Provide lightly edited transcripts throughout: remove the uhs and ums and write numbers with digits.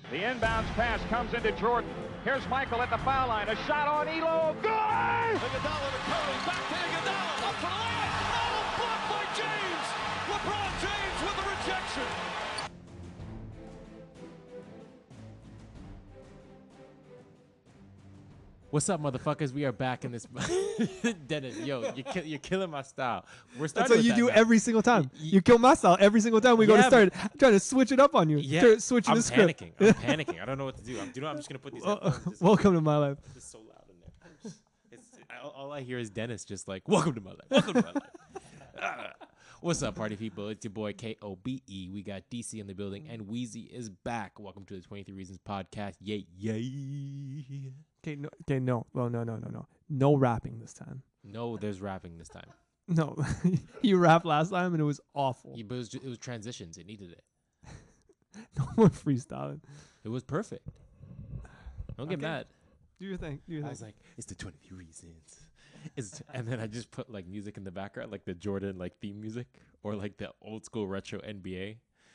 The inbounds pass comes into Jordan. Here's Michael at the foul line. A shot on Elo. Good! Iguodala to Curry. Back to Iguodala. Up for the layup. Oh, blocked by James. LeBron James with the rejection. What's up, motherfuckers? We are back in this. Dennis, yo, you're killing my style. We're That's starting. what you do now. every single time. You kill my style every single time we go to start. I'm trying to switch it up on you. Yeah, Switching I'm the script. panicking. I'm panicking. I don't know what to do. I'm just gonna put these. Headphones. Welcome to my life. It's so loud in there. All I hear is Dennis just like, "Welcome to my life. Welcome to my life." What's up, party people? It's your boy KOBE. We got DC in the building, and Wheezy is back. Welcome to the 23 Reasons podcast. Yay, yay. Okay, no. Well, no. No rapping this time. No, there's rapping this time. No. You rapped last time and it was awful. Yeah, but it was transitions. It needed it. No more freestyling. It was perfect. Don't get Okay. mad. Do your thing. I was like, it's the 23 reasons. And then I just put like music in the background, like the Jordan like theme music, or like the old school retro NBA.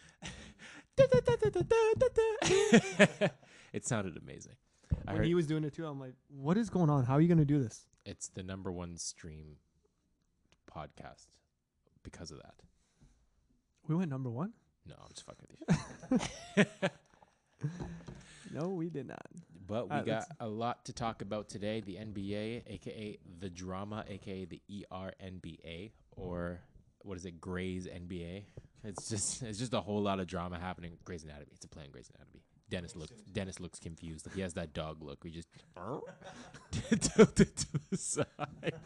It sounded amazing. When he was doing it too, I'm like, what is going on? How are you going to do this? It's the #1 stream podcast because of that. We went number one? No, I'm just fucking with you. No, we did not. But we Alright, got a lot to talk about today. The NBA, aka the drama, aka the ERNBA, or what is it, Grey's NBA. It's just a whole lot of drama happening with Grey's Anatomy. It's a play on Grey's Anatomy. Dennis looks confused. He has that dog look. We just tilted to the side.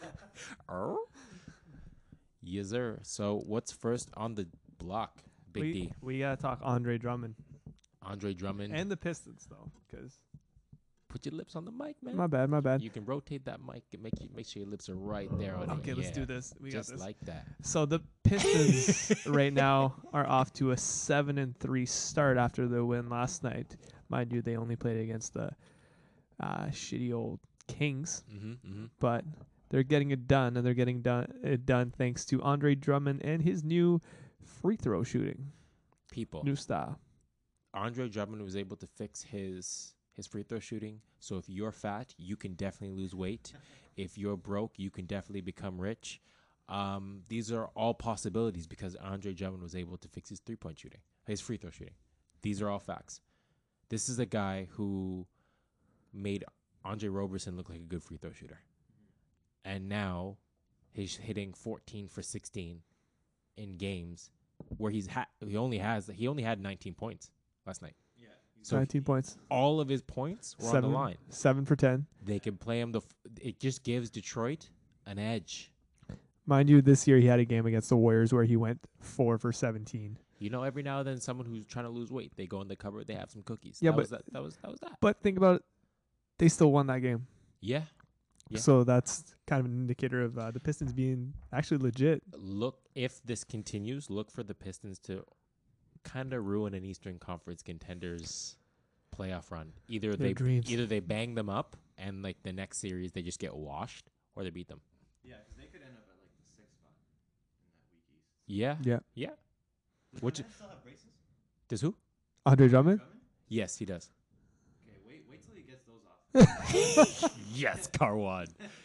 Yes, sir. So what's first on the block? Big D. We got to talk Andre Drummond. Andre Drummond. And the Pistons, though, because Put your lips on the mic, man. my bad. You can rotate that mic and make sure your lips are right there on it. Okay, let's Yeah, do this. We got just this. like that. So the Pistons right now are off to a 7-3 start after the win last night. Mind you, they only played against the shitty old Kings, but they're getting it done, and they're getting it done thanks to Andre Drummond and his new free throw shooting, People, new style. Andre Drummond was able to fix his free throw shooting. So if you're fat, you can definitely lose weight. If you're broke, you can definitely become rich. These are all possibilities because Andre Drummond was able to fix his 3-point shooting, his free throw shooting. These are all facts. This is a guy who made Andre Roberson look like a good free throw shooter. And now he's hitting 14 for 16 in games where he only had 19 points last night. Yeah. So 19 points. all of his points were on the line. 7 for 10. They can play him it just gives Detroit an edge. Mind you, this year he had a game against the Warriors where he went 4 for 17. You know, every now and then someone who's trying to lose weight, they go in the cupboard, they have some cookies. Yeah, that was that. But think about it. They still won that game. Yeah. Yeah. So that's kind of an indicator of the Pistons being actually legit. Look, if this continues, look for the Pistons to kind of ruin an Eastern Conference contenders playoff run. Either they bang them up and like the next series they just get washed, or they beat them. Yeah, because they could end up at like the 6th spot in that week East. Yeah. Yeah. Yeah. Does Which Garnett still have braces? Does who? Andre Drummond? Yes, he does. Okay, wait till he gets those off. Yes, Carwan.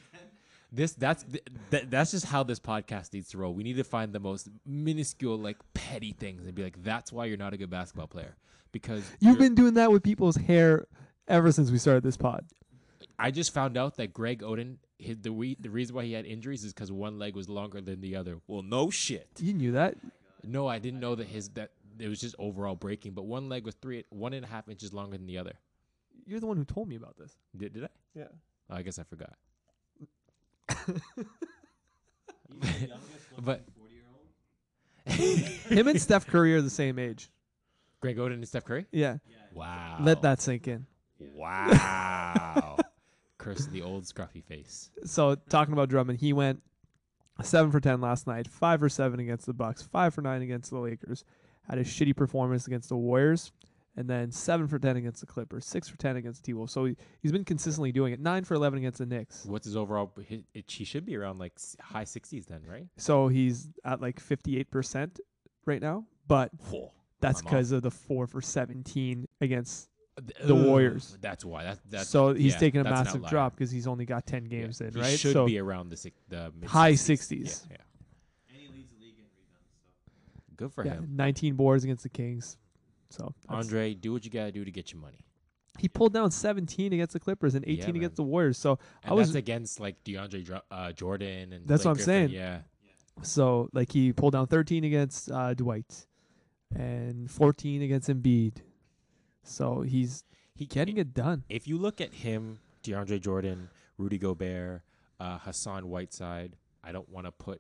That's just how this podcast needs to roll. We need to find the most minuscule, like petty things and be like, that's why you're not a good basketball player. Because You've been doing that with people's hair ever since we started this pod. I just found out that Greg Oden, the reason why he had injuries is because one leg was longer than the other. Well, no shit. You knew that? No, I didn't know that it was just overall breaking, but one leg was 1.5 inches longer than the other. You're the one who told me about this. Did I? Yeah. Oh, I guess I forgot. He's the youngest But 40-year-old. Him and Steph Curry are the same age. Greg Oden and Steph Curry? Yeah. Wow. Let that sink in. Wow. Curse the old scruffy face. So talking about Drummond, he went 7 for 10 last night, 5 for 7 against the Bucks, 5 for 9 against the Lakers. Had a shitty performance against the Warriors, and then 7 for 10 against the Clippers, 6 for 10 against the T-Wolves. So he's been consistently doing it. 9 for 11 against the Knicks. What's his overall? He should be around like high 60s then, right? So he's at like 58% right now, but that's I'm because of the 4 for 17 against the Warriors. That's why. That's so he's yeah, taking a that's an massive outlier. drop because he's only got 10 games in, He right? should so be around the mid high 60s. 60s. Yeah. And he leads the league in rebounds. So Good for Yeah, him. 19 boards against the Kings. So that's- Andre, do what you gotta do to get your money. he pulled down 17 against the Clippers and 18 man. against the Warriors. So And I was that's against like Jordan and That's Blake what I'm saying. Griffin. Yeah. so like he pulled down 13 against Dwight and 14 against Embiid. So he's He getting it done. If you look at him, DeAndre Jordan, Rudy Gobert, Hassan Whiteside, I don't want to put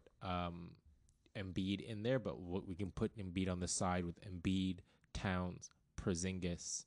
Embiid in there, but we can put Embiid on the side with Embiid, Towns, Porzingis.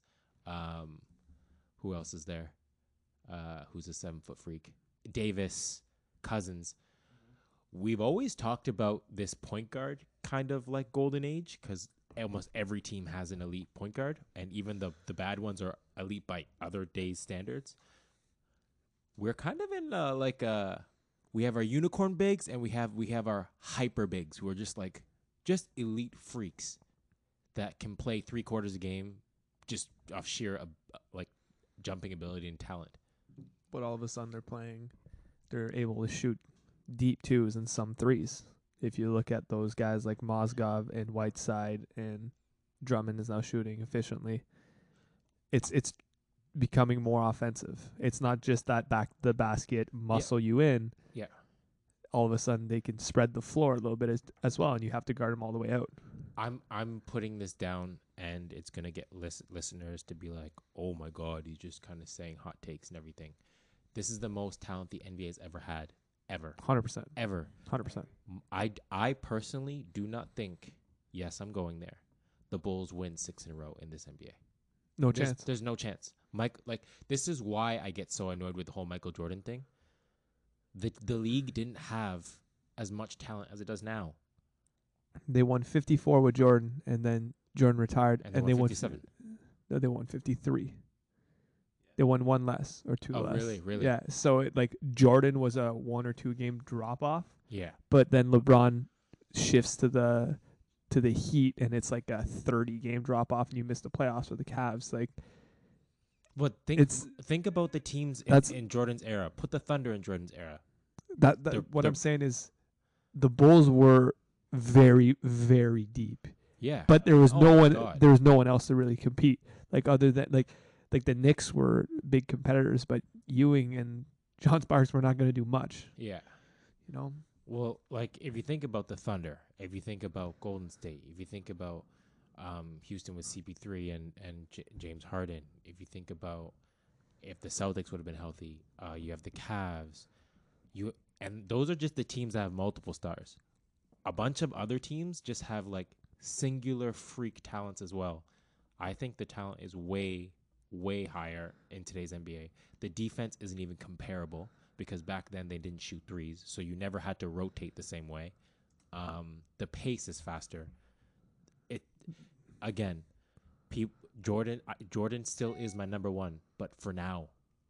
Who else is there? Who's a 7-foot freak? Davis, Cousins. We've always talked about this point guard kind of like golden age because almost every team has an elite point guard, and even the bad ones are elite by other days' standards. We're kind of in we have our unicorn bigs and we have our hyper bigs who are just elite freaks that can play 3/4 a game just off sheer jumping ability and talent. But all of a sudden they're able to shoot deep twos and some threes. If you look at those guys like Mozgov and Whiteside and Drummond is now shooting efficiently, it's becoming more offensive. It's not just that back the basket muscle you in. Yeah. All of a sudden they can spread the floor a little bit as well, and you have to guard them all the way out. I'm putting this down, and it's gonna get listeners to be like, "Oh my God, he's just kind of saying hot takes and everything." This is the most talent the NBA has ever had, ever, 100%. ever. 100%. I personally do not think. Yes, I'm going there. The Bulls win 6 in a row in this NBA. No chance. There's no chance. This is why I get so annoyed with the whole Michael Jordan thing. The league didn't have as much talent as it does now. They won 54 with Jordan, and then Jordan retired, And they won 57. No, they won 53. They won one less or two Oh, less. really? Yeah. So Jordan was a 1 or 2 game drop off, Yeah. but then LeBron shifts to the Heat, and it's like a 30 game drop off, and you miss the playoffs with the Cavs. But think about the teams in Jordan's era. Put the Thunder in Jordan's era. What I'm saying is, the Bulls were very, very deep. Yeah. But there was no my one. God. There was no one else to really compete. Other than the Knicks were big competitors, but Ewing and John Sparks were not going to do much. Yeah. You know. Well, if you think about the Thunder, if you think about Golden State, if you think about Houston with CP3 and James Harden, if you think about if the Celtics would have been healthy, you have the Cavs, and those are just the teams that have multiple stars. A bunch of other teams just have singular freak talents as well. I think the talent is way, way higher in today's NBA. The defense isn't even comparable because back then they didn't shoot threes, so you never had to rotate the same way. The pace is faster. Jordan still is my number one, but for now,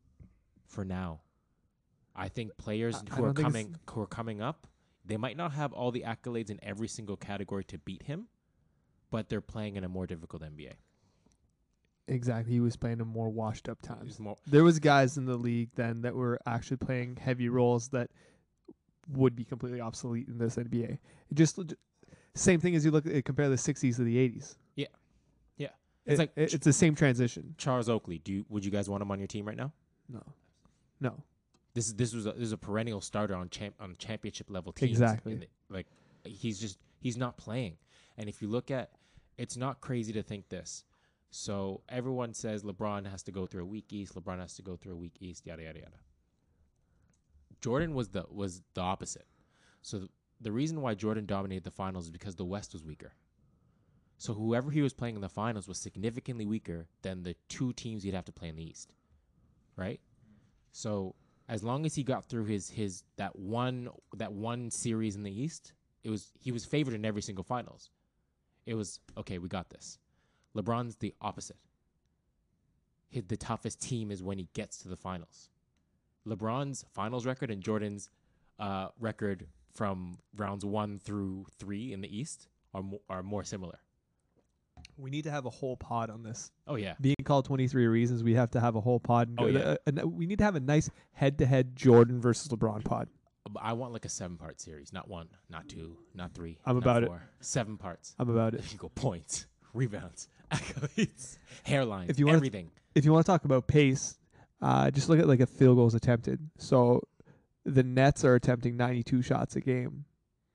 I think players who are coming up, they might not have all the accolades in every single category to beat him, but they're playing in a more difficult NBA. Exactly. He was playing in more washed up times. There was guys in the league then that were actually playing heavy roles that would be completely obsolete in this NBA. Just same thing as you compare the 60s to the 80s. Yeah. It's the same transition. Charles Oakley, would you guys want him on your team right now? No. This is a perennial starter on championship level teams. Exactly. He's not playing. And if you look at, it's not crazy to think this. So everyone says LeBron has to go through a weak East. LeBron has to go through a weak East. Yada yada yada. Jordan was the opposite. So the reason why Jordan dominated the finals is because the West was weaker. So whoever he was playing in the finals was significantly weaker than the 2 teams he'd have to play in the East, right? So as long as he got through that one series in the East, he was favored in every single finals. It was okay. We got this. LeBron's the opposite. The toughest team is when he gets to the finals. LeBron's finals record and Jordan's record from rounds 1 through 3 in the East are more similar. We need to have a whole pod on this. Oh yeah. Being called 23 reasons, we have to have a whole pod. Oh, yeah. We need to have a nice head-to-head Jordan versus LeBron pod. I want like a 7-part series, not 1, not 2, not 3. I'm not about it. 4. 7 parts. I'm about it. You go points, rebounds, accolades, hairlines, If you wanna everything. If you want to talk about pace, just look at like a field goals attempted. So the Nets are attempting 92 shots a game.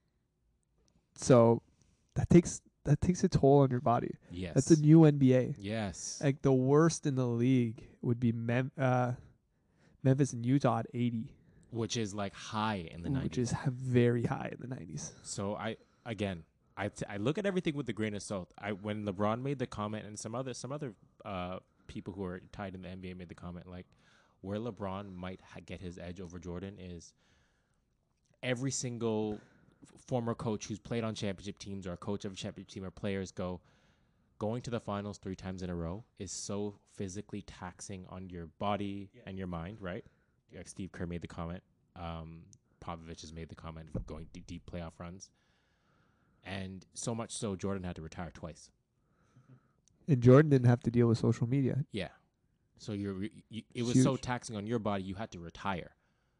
So that takes a toll on your body. Yes. That's a new NBA. Yes. Like the worst in the league would be Memphis and Utah at 80, Which is like high in the 90s. which is very high in the 90s. So I look at everything with a grain of salt. When LeBron made the comment, and some other people who are tied in the NBA made the comment, like where LeBron might get his edge over Jordan is every single former coach who's played on championship teams or a coach of a championship team or players going to the finals 3 times in a row is so physically taxing on your body and your mind, right? Like Steve Kerr made the comment. Popovich has made the comment of going deep playoff runs. And so much so Jordan had to retire twice. And Jordan didn't have to deal with social media. Yeah. So it was so taxing on your body, you had to retire.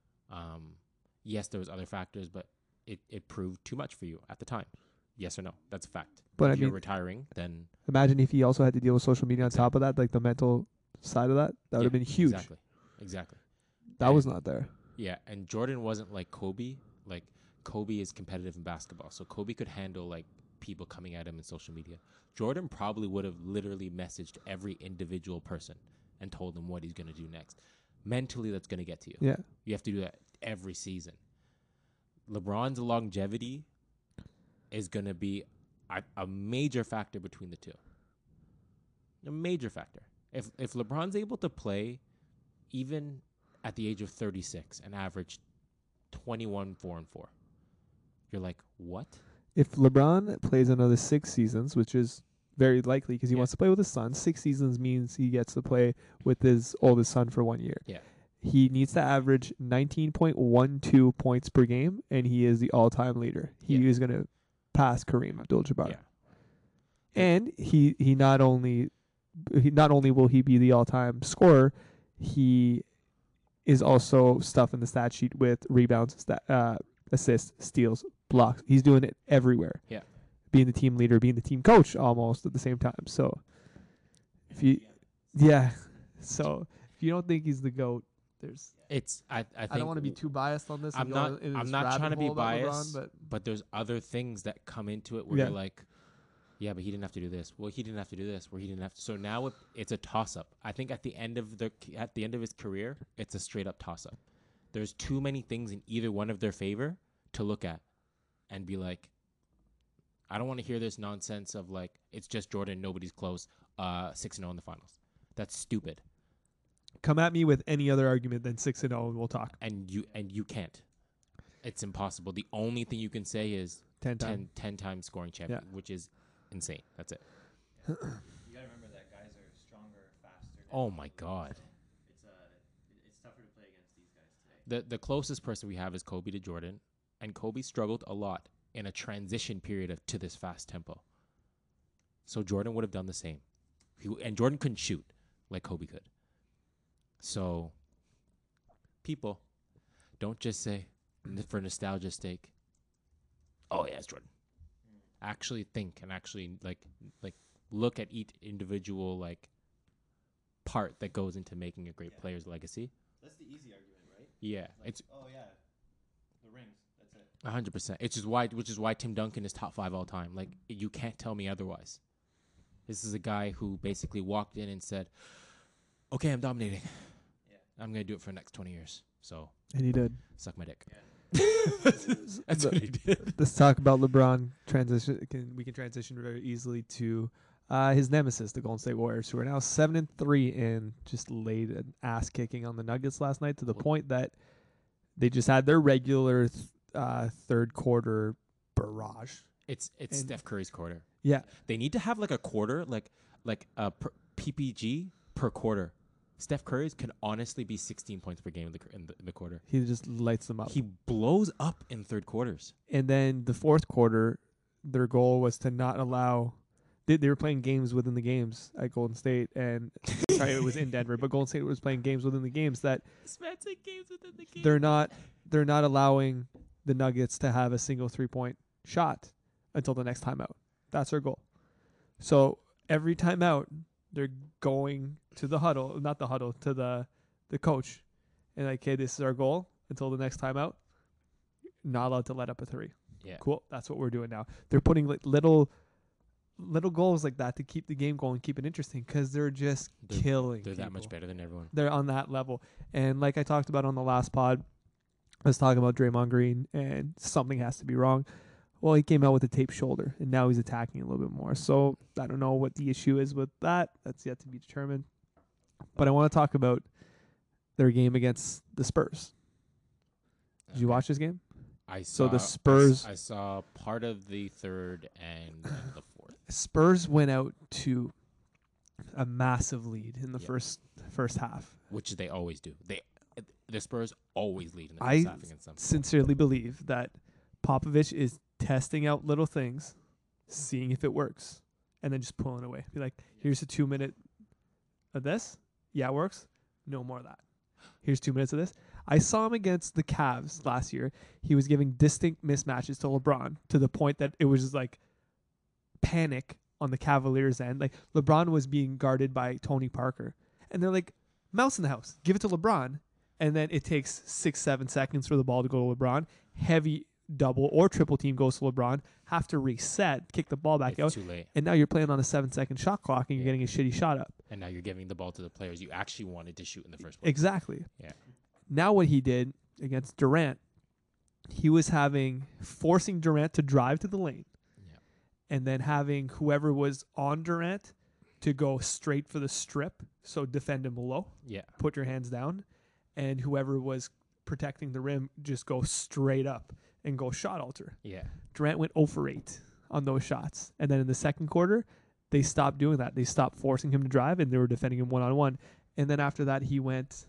Yes, there was other factors, but it proved too much for you at the time. Yes or no? That's a fact. But if you're retiring, then imagine if he also had to deal with social media on top of that, like the mental side of that. That would have been huge. Exactly. That was not there. Yeah, and Jordan wasn't like Kobe. Like Kobe is competitive in basketball, so Kobe could handle like people coming at him in social media. Jordan probably would have literally messaged every individual person and told them what he's going to do next. Mentally, that's going to get to you. Yeah. You have to do that every season. LeBron's longevity is going to be a major factor between the two. A major factor. If LeBron's able to play even at the age of 36 and average 21, 4, and 4, you're like, what? If LeBron plays another 6 seasons, which is very likely because he wants to play with his son, 6 seasons means he gets to play with his oldest son for 1 year. Yeah. He needs to average 19.12 points per game, and he is the all-time leader. He is going to pass Kareem Abdul-Jabbar. Yeah. And he not only will he be the all-time scorer, he is also stuff in the stat sheet with rebounds, assists, steals, blocks. He's doing it everywhere. Yeah. Being the team leader, being the team coach almost at the same time. So if you don't think he's the GOAT, I don't want to be too biased on this. I'm not trying to be biased, LeBron, but there's other things that come into it where you're like, yeah, but he didn't have to do this. Well, he didn't have to do this. Where he didn't have to. So now it's a toss-up. I think at the end of his career, it's a straight-up toss-up. There's too many things in either one of their favor to look at and be like, I don't want to hear this nonsense of like it's just Jordan, nobody's close, 6-0 in the finals. That's stupid. come at me with any other argument than 6-0, and we'll talk. And you can't. It's impossible. The only thing you can say is 10 times scoring champion, which is insane. That's it. You gotta remember that guys are stronger, faster. Oh my God. It's tougher to play against these guys today. The closest person we have is Kobe to Jordan, and Kobe struggled a lot in a transition period to this fast tempo. So Jordan would have done the same. And Jordan couldn't shoot like Kobe could. So people, don't just say for nostalgia's sake, oh yeah, it's Jordan. Actually think and actually like look at each individual like part that goes into making a great player's legacy. That's the easy argument, right? Yeah, Like, it's oh yeah, the rings. That's it. 100%. Which is why Tim Duncan is top 5 all time. Like you can't tell me otherwise. This is a guy who basically walked in and said, "Okay, I'm dominating. Yeah. I'm gonna do it for the next 20 years." So And he did. suck my dick. Yeah. That's what he did. Let's talk about LeBron. We can transition very easily to his nemesis, the Golden State Warriors, who are now 7-3 and just laid an ass kicking on the Nuggets last night to the point that they just had their regular third quarter barrage. It's Steph Curry's quarter. Yeah, They need to have like a quarter, like a PPG per quarter. Steph Curry's can honestly be 16 points per game in the quarter. he just lights them up. He blows up in third quarters. And then the fourth quarter, their goal was to not allow. they were playing games within the games at Golden State, and sorry, it was in Denver, but Golden State was playing games within the games that they're not allowing the Nuggets to have a single 3-point shot until the next timeout. That's their goal. So every timeout, they're going to the huddle, not the huddle, to the coach, and like, okay, this is our goal until the next timeout. Not allowed to let up a 3. Yeah. Cool. That's what we're doing now. They're putting like little goals like that to keep the game going, keep it interesting, because they're just killing. They're that people. much better than everyone. They're on that level. And like I talked about on the last pod, I was talking about Draymond Green and something has to be wrong. Well, he came out with a taped shoulder, and now he's attacking a little bit more. So I don't know what the issue is with that. That's yet to be determined. But I want to talk about their game against the Spurs. Did you watch this game? I saw the Spurs. I saw part of the third and the fourth. Spurs went out to a massive lead in the first half. Which they always do. The Spurs always lead in the I first half against them. sincerely believe that Popovich is testing out little things, seeing if it works, and then just pulling away. Be like, here's a 2-minute of this. Yeah, it works. No more of that. Here's 2 minutes of this. I saw him against the Cavs last year. He was giving distinct mismatches to LeBron to the point that it was just like panic on the Cavaliers' end. Like, LeBron was being guarded by Tony Parker. And they're like, mouse in the house. Give it to LeBron. And then it takes 6-7 seconds for the ball to go to LeBron. Heavy double or triple team goes to LeBron. Have to reset, kick the ball back out. It's too late. And now you're playing on a 7-second shot clock and you're getting a shitty shot up. And now you're giving the ball to the players you actually wanted to shoot in the first place. Exactly. Yeah. Now what he did against Durant, he was forcing Durant to drive to the lane. Yeah. And then having whoever was on Durant to go straight for the strip, so defend him below. Yeah. Put your hands down. And whoever was protecting the rim just go straight up and go shot alter. Yeah. Durant went 0 for 8 on those shots. And then in the second quarter, they stopped doing that. They stopped forcing him to drive, and they were defending him one-on-one. And then after that, he went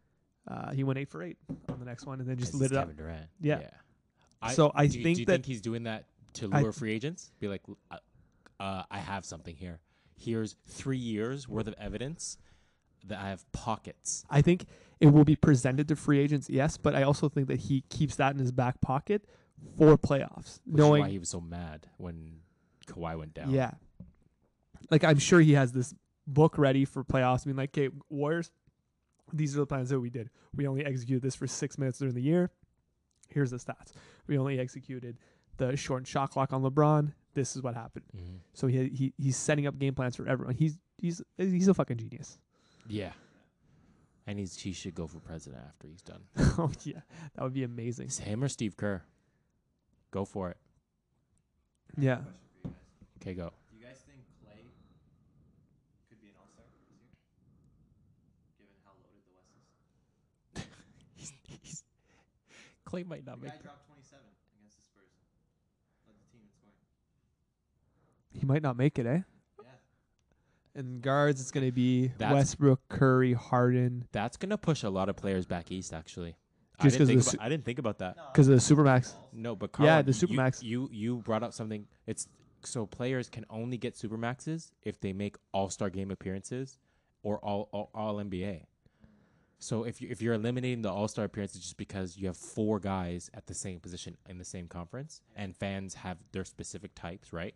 8 for 8 on the next one, and then just lit it up. Kevin Durant. Yeah. Do do you think he's doing that to lure free agents? Be like, I have something here. Here's 3 years worth of evidence that I have pockets. I think it will be presented to free agents, yes, but I also think that he keeps that in his back pocket for playoffs. Which is why he was so mad when Kawhi went down. Yeah. Like, I'm sure he has this book ready for playoffs. I mean, like, okay, Warriors, these are the plans that we did. We only executed this for 6 minutes during the year. Here's the stats. We only executed the short shot clock on LeBron. This is what happened. Mm-hmm. So he's setting up game plans for everyone. He's a fucking genius. Yeah. And he should go for president after he's done. Oh, yeah. That would be amazing. It's him or Steve Kerr. Go for it. Yeah. Okay, go. Do you guys think Clay could be an all-star this year? Given how loaded the West is? Clay might not The make guy dropped 27 against the Spurs. Led the team in scoring. He might not make it, eh? Yeah. And guards, it's going to be That's- Westbrook, Curry, Harden. That's going to push a lot of players back east, actually. Just 'cause I didn't think about that. Because of the Supermax. No, but Yeah, Carl, the Supermax. You brought up something. It's so players can only get Supermaxes if they make All-Star game appearances or all NBA. So if you're eliminating the All-Star appearances just because you have 4 guys at the same position in the same conference and fans have their specific types, right?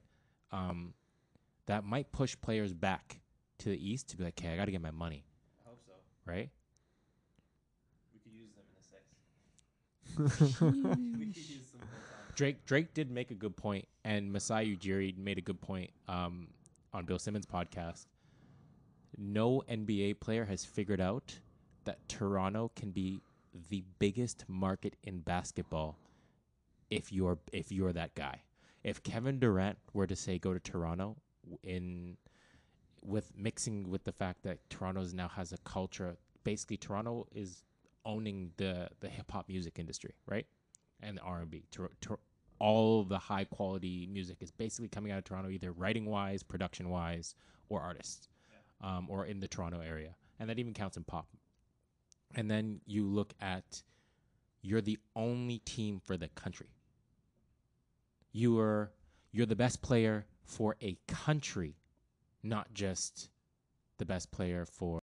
That might push players back to the East to be like, okay, I got to get my money, I hope so. right? We could use them in the 6. We could use some full-time. Drake did make a good point, and Masai Ujiri made a good point on Bill Simmons' podcast. No NBA player has figured out that Toronto can be the biggest market in basketball if you're that guy. If Kevin Durant were to say go to Toronto with mixing with the fact that Toronto now has a culture, basically Toronto is owning the hip hop music industry, right? And the R&B. All the high quality music is basically coming out of Toronto, either writing wise, production wise, or artists, or in the Toronto area, and that even counts in pop. And then you look at, you're the only team for the country. You're the best player for a country, not just the best player for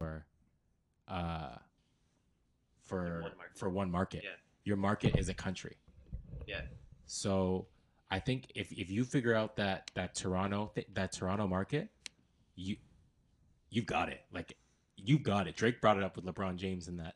one market. Yeah. Your market is a country. Yeah. So I think if you figure out that Toronto market, you've got it. Like you've got it. Drake brought it up with LeBron James in that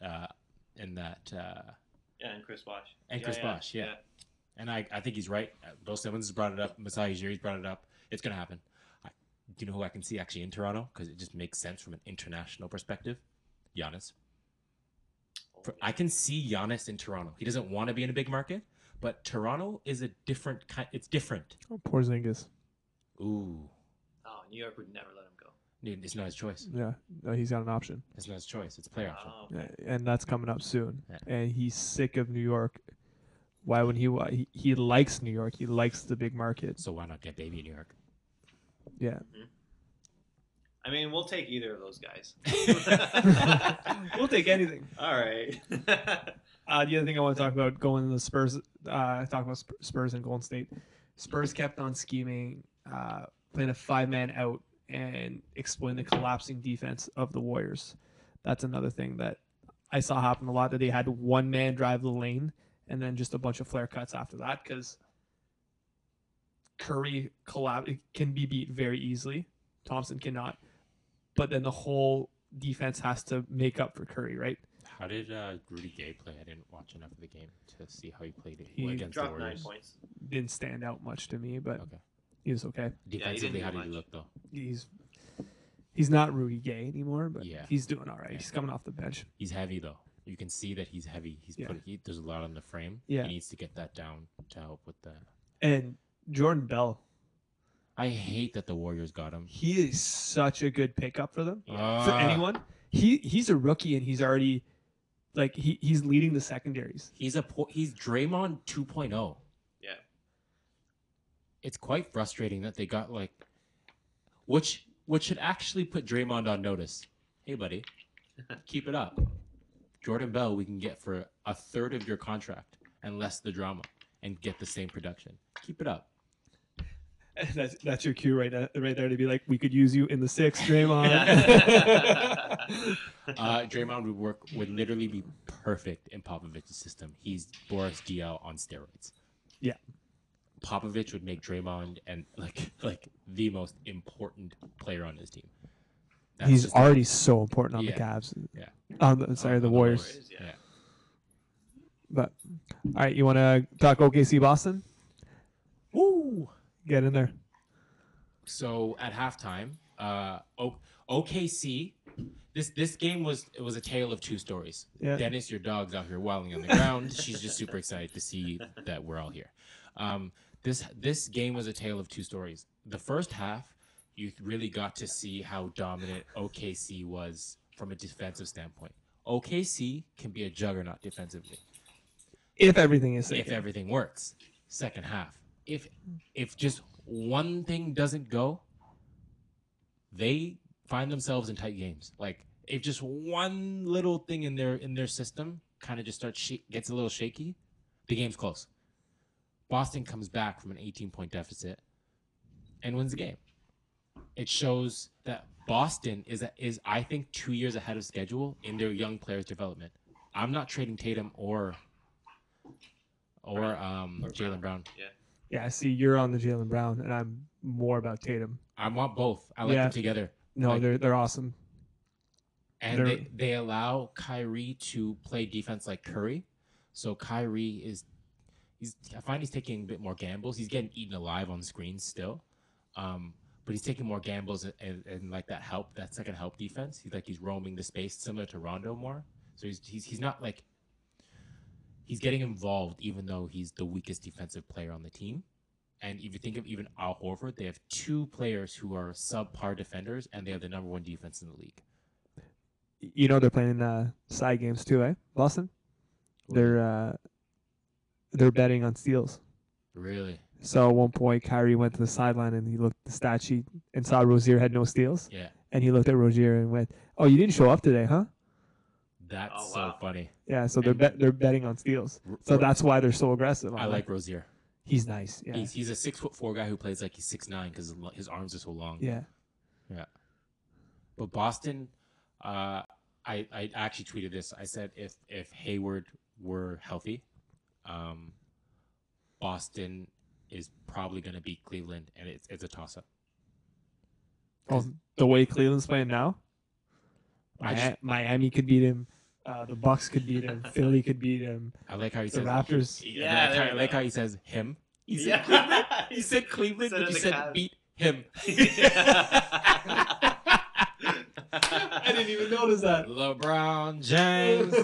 Yeah, and Chris Bosh. Chris Bosh, yeah. And I think he's right. Bill Simmons has brought it up. Masai Ujiri's brought it up. It's gonna happen. Do you know who I can see actually in Toronto? Because it just makes sense from an international perspective. Giannis. I can see Giannis in Toronto. He doesn't want to be in a big market, but Toronto is a different kind. It's different. Oh, Porzingis. Ooh. Oh, New York would never let him go. Dude, it's not his choice. Yeah, no, he's got an option. It's not his choice. It's a player option. Oh, Yeah, and that's coming up soon. Yeah. And he's sick of New York. Why would he likes New York? He likes the big market. So why not get baby in New York? Yeah. I mean, we'll take either of those guys. We'll take anything. All right. The other thing I want to talk about going to the Spurs, talk about Spurs and Golden State. Spurs kept on scheming, playing a 5-man out and exploiting the collapsing defense of the Warriors. That's another thing that I saw happen a lot, that they had one man drive the lane and then just a bunch of flare cuts after that, because Curry can be beat very easily. Thompson cannot. But then the whole defense has to make up for Curry, right? How did Rudy Gay play? I didn't watch enough of the game to see how he played it He against the Dropped 9 Warriors. points. Didn't stand out much to me, but Okay. he was okay. Defensively, do how did he much. look though? He's not Rudy Gay anymore, but Yeah. he's doing all right. Yeah. He's coming off the bench. He's heavy though. You can see that he's heavy. There's a lot on the frame. Yeah. He needs to get that down to help with the. And Jordan Bell, I hate that the Warriors got him. he is such a good pickup for them. For Ah. anyone. He's a rookie and he's already like he's leading the secondaries. He's Draymond 2.0. Yeah. It's quite frustrating that they got which should actually put Draymond on notice. Hey, buddy, keep it up. Jordan Bell, we can get for a third of your contract and less the drama, and get the same production. Keep it up. That's your cue right there to be like, we could use you in the 6, Draymond. Draymond would literally be perfect in Popovich's system. He's Boris Diaw on steroids. Yeah. Popovich would make Draymond and like the most important player on his team. That's He's just already so important on Yeah. the Cavs. Yeah. The Warriors. Warriors, yeah. Yeah. But all right, you want to talk OKC Boston? Woo! Get in there. So at halftime, OKC, this game was a tale of two stories. Yeah. Dennis, your dog's out here wilding on the ground. She's just super excited to see that we're all here. This game was a tale of two stories. The first half, you really got to see how dominant OKC was from a defensive standpoint. OKC can be a juggernaut defensively If everything is safe. if everything works. Second half, if just one thing doesn't go, they find themselves in tight games. Like if just one little thing in their system kind of just gets a little shaky, the game's close. Boston comes back from an 18-point deficit and wins the game. It shows that Boston is I think 2 years ahead of schedule in their young players' development. I'm not trading Tatum or Jaylen Brown. Yeah. Yeah, see, you're on the Jaylen Brown, and I'm more about Tatum. I want both. I like Yeah. them together. No, Like- they're awesome. And They're- they allow Kyrie to play defense like Curry. So Kyrie I find he's taking a bit more gambles. He's getting eaten alive on screens still. But he's taking more gambles and like that second help defense. He's roaming the space similar to Rondo more. So he's not like he's getting involved even though he's the weakest defensive player on the team. And if you think of even Al Horford, they have two players who are subpar defenders and they have the number one defense in the league. You know they're playing side games too, eh? Boston. They're betting on steals. Really? So at one point, Kyrie went to the sideline and he looked at the stat sheet and saw Rozier had no steals. Yeah. And he looked at Rozier and went, "Oh, you didn't show up today, huh?" That's Oh, so wow. funny. Yeah. So they're betting on steals. So that's why they're so aggressive. I like Rozier. He's nice. Yeah. He's a 6'4" guy who plays like he's 6'9" because his arms are so long. Yeah. Yeah. But Boston, I actually tweeted this. I said if Hayward were healthy, Boston is probably going to beat Cleveland, and it's a toss up. Oh, the way Cleveland's playing now, I Miami could beat him. The Bucks could beat him. Philly could beat him. like how he The says Raptors. I like how he says him. He said Yeah. Cleveland. He said Cleveland, Instead but of you the said Cavs. beat him. I didn't even notice that. LeBron James.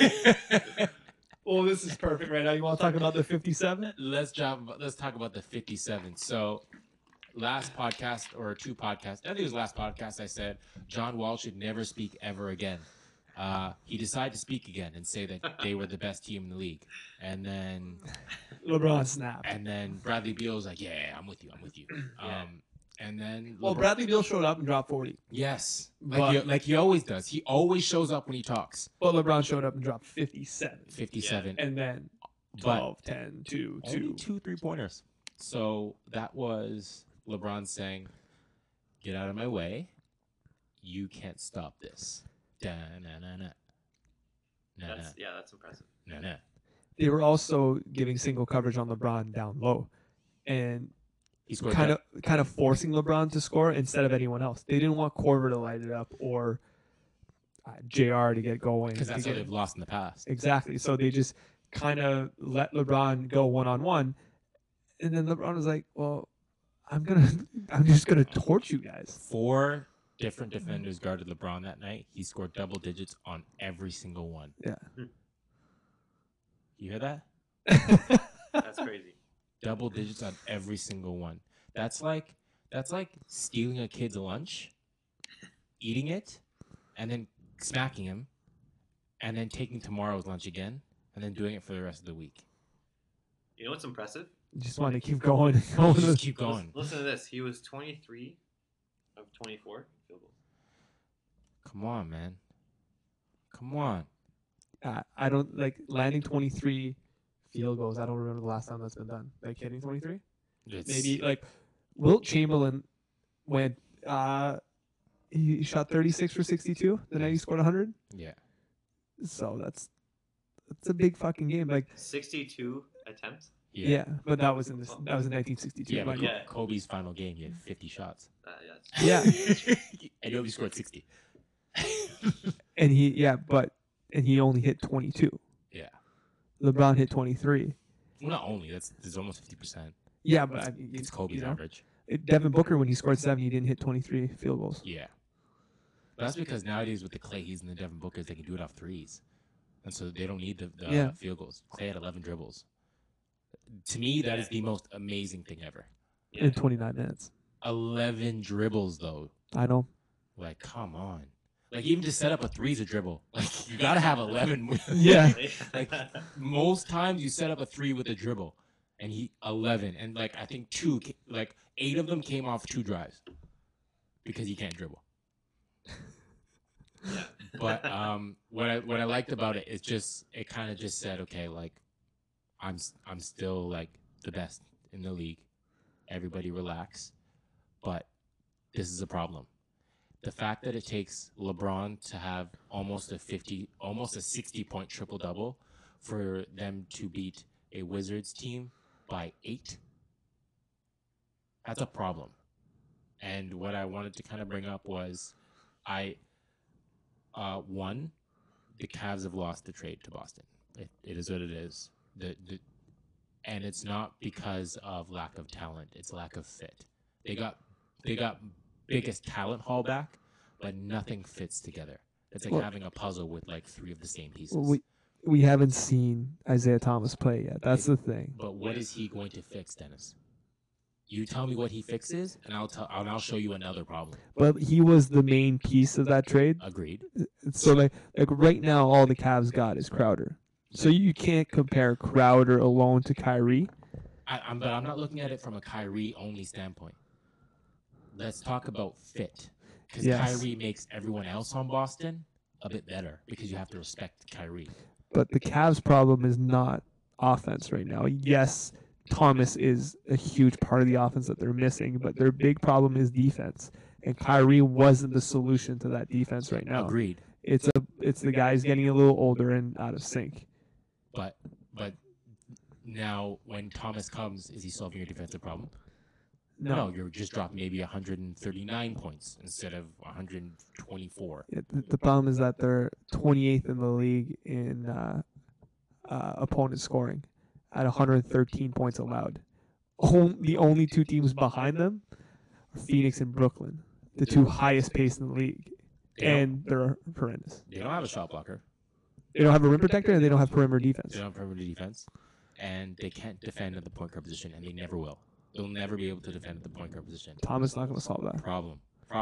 Oh, this is perfect right now. You want to talk about the 57? Let's talk about the 57. So, last podcast or two podcasts, I think it was last podcast, I said John Wall should never speak ever again. He decided to speak again and say that they were the best team in the league, and then LeBron snapped. Bradley Beal was like, "Yeah, I'm with you." Yeah. And then Well, Bradley Beal showed up and dropped 40. yes, But- like he always does. He always shows up when he talks. But LeBron showed up and dropped 57. 57, And then but 12, 10, 2, only 2. 2 3-pointers. So that was LeBron saying, "Get out of my way. You can't stop this." Da-na-na-na. Na-na. That's impressive. Na-na. They were also giving single coverage on LeBron down low. And He scored kind that. of forcing LeBron to score instead of anyone else. They didn't want Corver to light it up or JR to get going. Because that's to how get- they've lost in the past. Exactly. So they just kind of let LeBron go one-on-one. And then LeBron was like, well, I'm just gonna torch you guys. 4 different defenders guarded LeBron that night. He scored double digits on every single one. Yeah. You hear that? That's crazy. Double digits on every single one. That's like stealing a kid's lunch, eating it, and then smacking him, and then taking tomorrow's lunch again, and then doing it for the rest of the week. You know what's impressive? Just want to keep going. And going. Just keep going. Listen to this. He was 23 of 24 field goals. Come on, man. Come on. I don't like landing 23 field goals. I don't remember the last time that's been done. Like hitting 23? It's, Maybe like Wilt Chamberlain went he shot 36 for 62 the night he scored 100. yeah. So that's a big fucking game. Like 62 attempts. yeah, but that was in 1962. Yeah, but Michael. Yeah. Kobe's final game, he had 50 shots. Yeah. And he only scored 60. And he only hit 22. Yeah. LeBron hit 23. Well, not only. That's almost 50%. Yeah, but I mean, It's Kobe's average. Devin Booker, when he scored 7, he didn't hit 23 field goals. Yeah. But that's because nowadays with the Clays and the Devin Bookers, they can do it off threes. And so they don't need the Yeah. field goals. Clay had 11 dribbles. To me, that is the most amazing thing ever. Yeah. In 29 minutes. 11 dribbles, though. I know. Like, come on. Like, even to set up a three's a dribble. Like, you got to have 11. Yeah. Like, most times you set up a 3 with a dribble. And he 11. And, like, I think 8 of them came off 2 drives. Because he can't dribble. Yeah. But what I liked about it is just it kind of just said, okay, like I'm still like the best in the league. Everybody relax. But this is a problem. The fact that it takes LeBron to have almost a 60-point triple double for them to beat a Wizards team by 8, that's a problem. And what I wanted to kind of bring up was one, the Cavs have lost the trade to Boston. It is what it is. And it's not because of lack of talent. It's lack of fit. They got biggest talent haul back, but nothing fits together. It's like Well- having a puzzle with like 3 of the same pieces. Well, we haven't seen Isaiah Thomas play yet. That's the thing. But what is he going to fix, Dennis? You tell me what he fixes, and I'll show you another problem. But he was the main piece of that trade. Agreed. So like right now, all the Cavs got is Crowder. So you can't compare Crowder alone to Kyrie. But I'm not looking at it from a Kyrie only standpoint. Let's talk about fit, because Yes. Kyrie makes everyone else on Boston a bit better because you have to respect Kyrie. But the Cavs' problem is not offense right now. Yes, Thomas is a huge part of the offense that they're missing, but their big problem is defense. And Kyrie wasn't the solution to that defense right now. Agreed. It's the guys getting a little older and out of sync. But now when Thomas comes, is he solving your defensive problem? No, you're just dropping maybe 139 points instead of 124. The problem is that they're 28th in the league in opponent scoring at 113 points allowed. The only two teams behind them are Phoenix and Brooklyn, the two highest pace in the league, and they're horrendous. They don't have a shot blocker. They don't have a rim protector, and they don't have perimeter defense. They don't have perimeter defense, and they can't defend at the point guard position, and they never will. They'll never be able to defend at the point guard position. Thomas not going to solve that. Problem.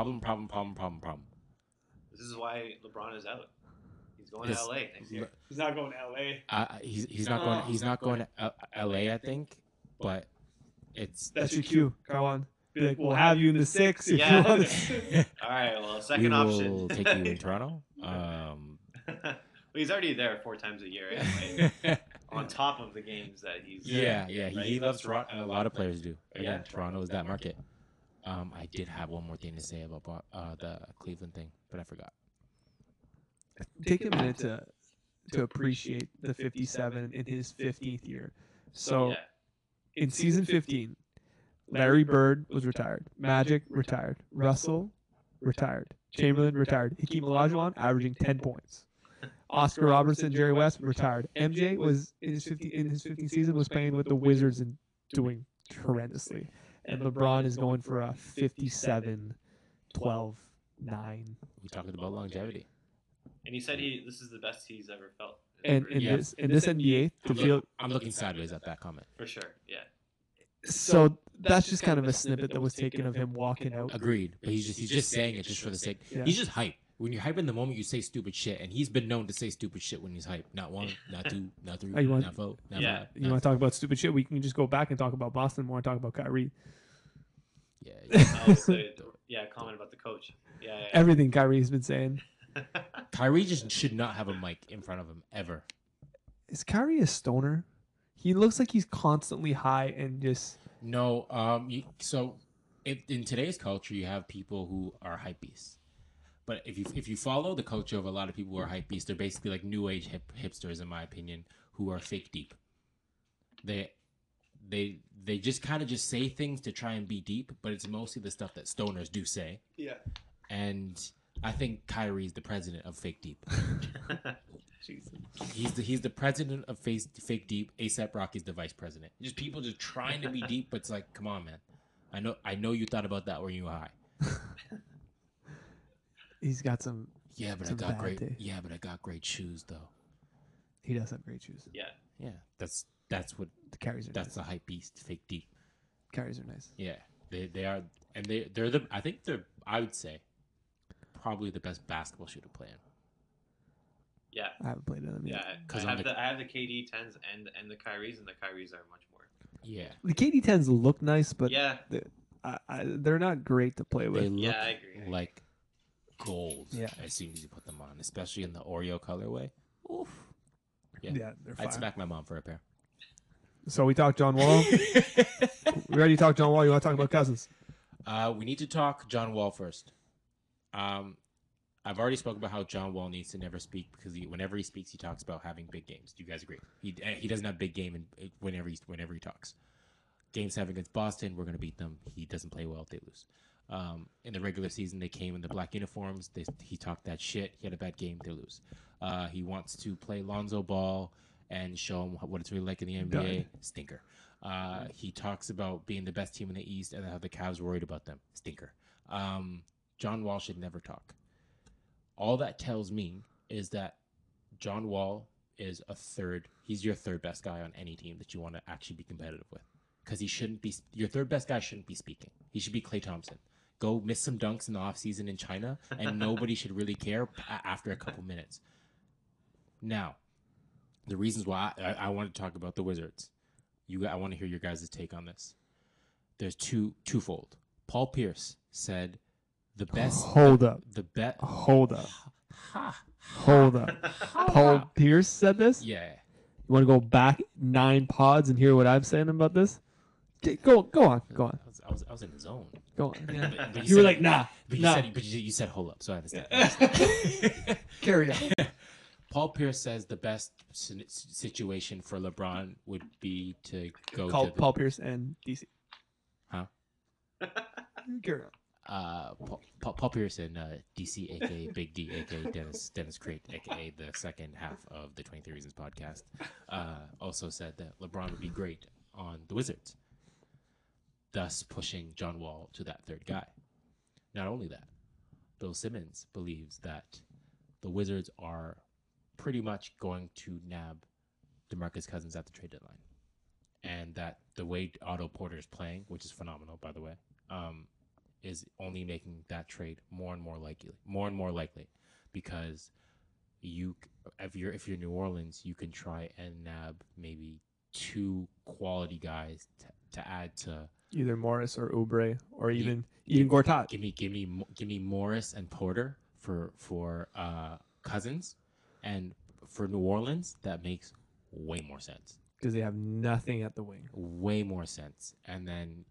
This is why LeBron is out. He's going to LA next year. He's not going to LA. He's not going. He's not going to LA. I think, but it's That's your cue. Go on. Be like, we'll have you in the 6 if Yeah. you want to. All right, well, we second option. will take you in Toronto. Well, he's already there 4 times a year anyway, on top of the games that he's. Yeah. right? He loves Toronto. A lot of players do. Again, Yeah. Toronto is that market. I did have one more thing to say about the Cleveland thing, but I forgot. Take a minute to appreciate the 57 in his 15th year. So Yeah. in season 15, Larry Bird was retired. Magic retired. Russell retired. Chamberlain retired. Hakeem Olajuwon averaging 10 points. Oscar Robertson, Jerry West retired. MJ was in his 15th season was playing with the Wizards and doing horrendously. And LeBron is going for a 57, 12, 9. We talked about longevity. And he said this is the best he's ever felt. And in Yeah. this NBA to feel I'm looking sideways at that comment. For sure, yeah. so that's just kind of a snippet that was taken of him walking out. Agreed, but he's just saying it just for the sake. Yeah. He's just hype. When you're hype in the moment, you say stupid shit, and he's been known to say stupid shit when he's hype. Not 1, not 2, not 3, Oh, you want- not 4, not Yeah. 5. You want to talk about stupid shit? We can just go back and talk about Boston more and talk about Kyrie. Yeah. Oh, so, yeah, comment about the coach. Yeah. Everything Kyrie's been saying. Kyrie just should not have a mic in front of him ever. Is Kyrie a stoner? He looks like he's constantly high and just. No. In today's culture, you have people who are hype beasts. But if you follow the culture of a lot of people who are hype beasts, they're basically like new age hipsters, in my opinion, who are fake deep. They just kind of just say things to try and be deep, but it's mostly the stuff that stoners do say. Yeah. And I think Kyrie's the president of fake deep. Jesus. He's the president of fake deep. A$AP Rocky's the vice president. Just people just trying to be deep, but it's like, come on, man. I know you thought about that when you were high. He's got some. Yeah, but Some I got bad great. day. Yeah, but I got great shoes though. He does have great shoes. Yeah. Yeah, that's what The carries are that's nice. the hype beast, fake deep. Carries are nice. Yeah, they are, and they're the. I think they're. I would say, probably the best basketball shoe to play in. Yeah. I haven't played them yet. Yeah. 'Cause I on have the KD 10s and the Kyries, and the Kyries are much more. Yeah, The KD 10s look nice, but Yeah. they're not great to play they with. look Yeah, I agree. like gold. Yeah. as soon as you put them on, especially in the Oreo colorway. Oof. Yeah, they're I'd fine. smack my mom for a pair. So we talked John Wall. We already talked John Wall. You want to talk about Cousins? We need to talk John Wall first. I've already spoken about how John Wall needs to never speak because whenever he speaks, he talks about having big games. Do you guys agree? He doesn't have big game whenever he talks. Game 7 against Boston, we're gonna beat them. He doesn't play well if they lose. In the regular season, they came in the black uniforms. He talked that shit. He had a bad game. They lose. He wants to play Lonzo Ball and show him what it's really like in the NBA. Done. Stinker. He talks about being the best team in the East and how the Cavs were worried about them. Stinker. John Wall should never talk. All that tells me is that John Wall is he's your third best guy on any team that you want to actually be competitive with. Because he shouldn't be, your third best guy shouldn't be speaking. He should be Klay Thompson. Go miss some dunks in the offseason in China, and nobody should really care after a couple minutes. Now, the reasons why I want to talk about the Wizards. I want to hear your guys' take on this. There's twofold. Paul Pierce said the best. Hold up. The bet. Hold up. Ha. Hold up. Paul Pierce said this? Yeah. You want to go back 9 pods and hear what I'm saying about this? Go on. I was in the zone. Go on. Yeah. But You were said- like, nah. But you said hold up, so I understand. Carry on. Paul Pierce says the best situation for LeBron would be to go Call to the, Paul Pierce and DC. Huh? Carry on. Paul Pierce and DC, aka Big D, aka Dennis Crate, aka the second half of the 23 Reasons podcast, also said that LeBron would be great on the Wizards, thus pushing John Wall to that third guy. Not only that, Bill Simmons believes that the Wizards are pretty much going to nab DeMarcus Cousins at the trade deadline, and that the way Otto Porter is playing, which is phenomenal, by the way, is only making that trade more and more likely, because if you're New Orleans, you can try and nab maybe 2 quality guys to add to Either Morris or Oubre or Ye- even Gortat. give me Morris and Porter for Cousins, and for New Orleans that makes way more sense. Because they have nothing at the wing. Way more sense. And then